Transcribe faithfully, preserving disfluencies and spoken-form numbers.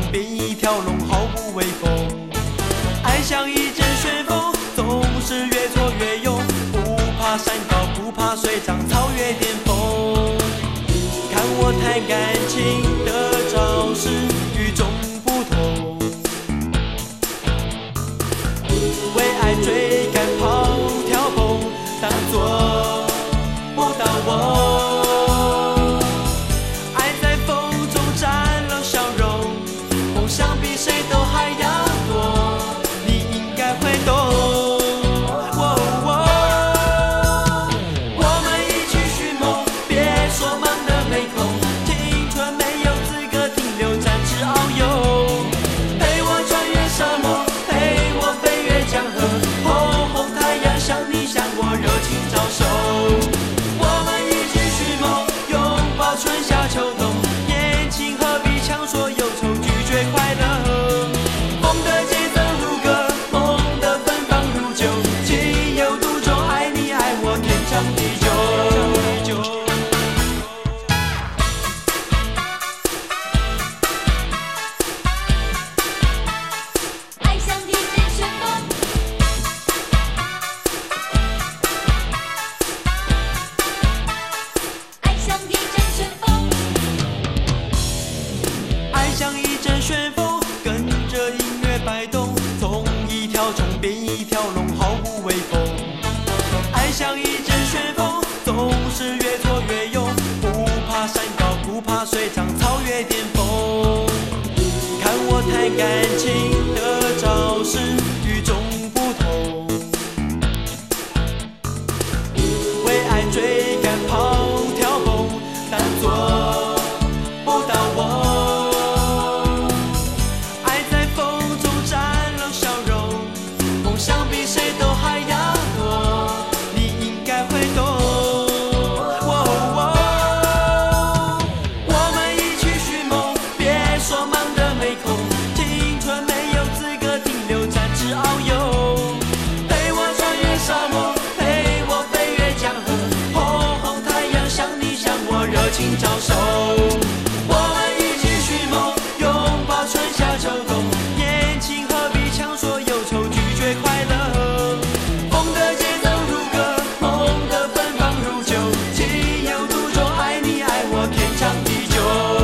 变一条龙，毫不威风。爱像一阵旋风，总是越挫越勇，不怕山高，不怕水涨，超越巅峰。看我谈感情的招式与众不同，为爱追赶跑跳蹦，但做不到我。爱在风中绽了笑容，梦想比谁都还要多，你应该会懂。哦哦、我们一起寻梦，别说忙得没空，青春没有资格停留，展翅遨游。陪我穿越沙漠，陪我飞越江河，红红太阳像你像我热情招手。我们一起寻梦，拥抱春夏秋冬，年轻何必强说忧愁，拒绝快乐。梦的节奏如歌，梦的芬芳如酒，情有独钟，爱你爱我，天长地久。 爱像一阵旋风，爱像一阵旋风， 爱像一阵旋风，跟着音乐摆动，从一条虫变一条龙，毫不威风。爱像一阵旋风，总是越挫越勇，不怕山高，不怕水涨，超越巅峰。看我谈感情的招式与众不同，为爱追赶跑跳蹦，但做不到我。爱在风中绽了笑容，梦想比谁都还要多，你应该会懂。哦哦、我们一起寻梦，别说忙得没空，青春没有资格停留，展翅遨游。陪我穿越沙漠，陪我飞越江河，红红太阳像你像我热情招手。我们一起寻梦，拥抱春夏秋冬，年轻何必强说忧愁，拒绝快乐。梦的节奏如歌，梦的芬芳如酒，情有独钟，爱你爱我，天长地久。